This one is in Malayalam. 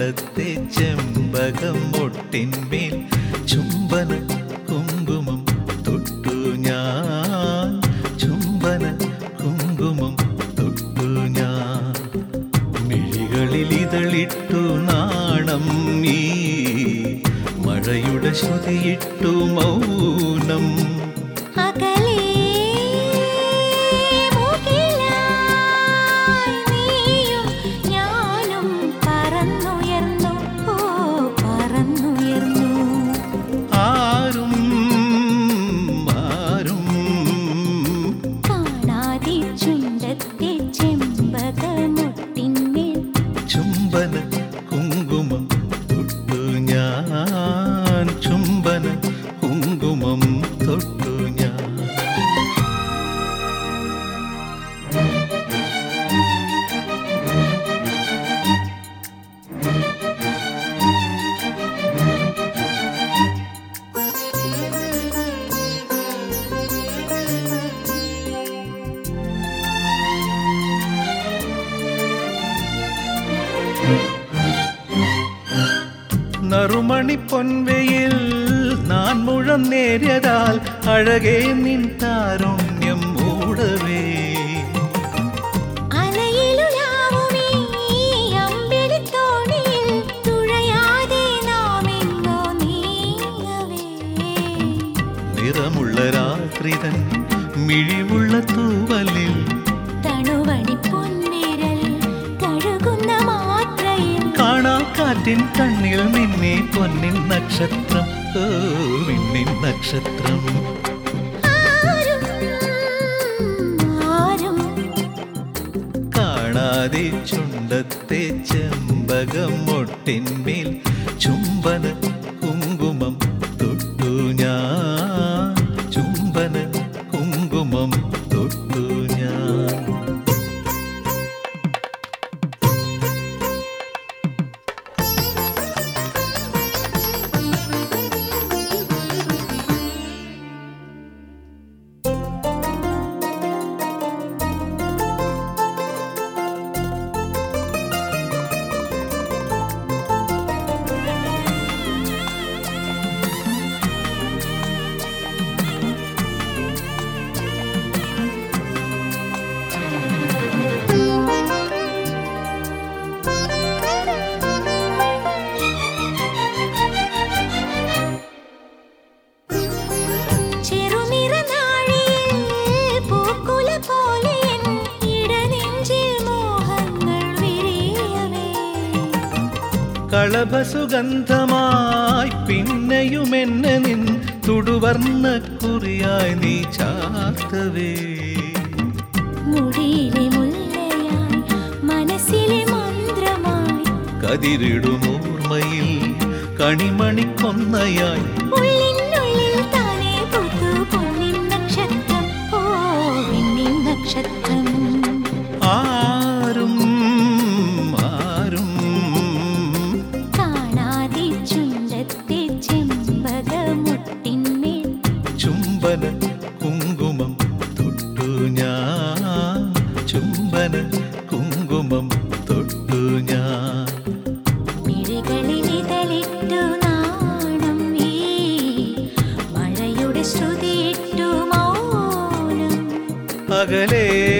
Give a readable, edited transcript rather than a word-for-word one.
ചുണ്ടത്തെ ചെമ്പകം മൊട്ടിന്മേൽ ചുംബന കുങ്കുമം തൊട്ടു ഞാൻ, ചുംബന കുങ്കുമം തൊട്ടു ഞാൻ. മിഴികളിൽ ഇതളിട്ടു നാണം ഈ മഴയുടെ ശ്രുതിയിട്ടു മൗനം. ചുംബന കുങ്കുമം തൊട്ടു ഞാൻ, ചുംബന കുങ്കുമം തൊട്ടു ഞാൻ. നറുമണി പൊൻവെയിൽ നാൻ മുഴം നേരിയതാൽ അഴകേ നിൻ താരുണ്യം മൂടവേ. നിറമുള്ള രാത്രിതൻ മിഴിവുള്ള തൂവലിൽ കാറ്റിൻ കണ്ണിൽ നിന്നെ പൊന്നിൻ നക്ഷത്രം, ഓ മിന്നിൻ നക്ഷത്രം. കാണാതെ ചുണ്ടത്തെ ചെമ്പകം മൊട്ടിന്മേൽ ചുംബന കുങ്കുമം തൊട്ടു ഞാൻ, ചുംബന കുങ്കുമം തൊട്ടു ഞാൻ. കളഭസുഗന്ധമായി പിന്നെയുമെന്നെ നിൻ തുടുവർണ്ണ കുറിയായി നീ ചാർത്തവേ. മുടിയിലെ മുല്ലയായി മനസ്സിലെ മന്ത്രമായി കതിരിടുമോർമ്മയിൽ കണിമണിക്കൊന്നയായി ഉള്ളിനുള്ളിൽ താനേ പൂത്തു പൊന്നിൻ നക്ഷത്രം, ഓ മിന്നിൻ നക്ഷത്രം. ആരും ആരും കാണാതെ ചുണ്ടത്തെ ചെമ്പകമൊട്ടിന്മേൽ ചുംബന കുങ്കുമം തൊട്ടു ഞാൻ, ചുംബന കുങ്കുമം തൊട്ടു ഞാൻ. മിഴികളിലിതളിട്ടു നാണം ഈ മഴയുടെ ശ്രുതിയിട്ടു മൗനം. അകലേ